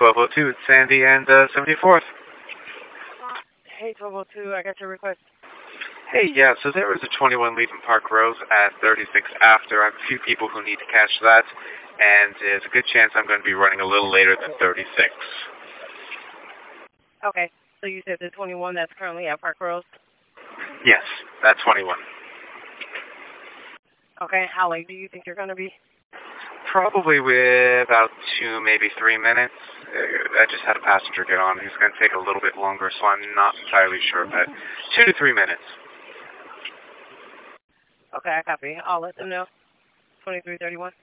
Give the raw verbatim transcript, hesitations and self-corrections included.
twelve oh two, it's Sandy and uh, seventy-fourth. Hey, twelve oh two, I got your request. Hey, yeah, so there was a twenty-one leaving Park Rose at thirty-six after. I have a few people who need to catch that, and there's a good chance I'm going to be running a little later than thirty-six. Okay, so you said the twenty-one that's currently at Park Rose? Yes, that's twenty-one. Okay, how late do you think you're going to be? Probably with about two, maybe three minutes. I just had a passenger get on. He's going to take a little bit longer, so I'm not entirely sure, but two to three minutes. Okay, I copy. I'll let them know. twenty-three thirty-one.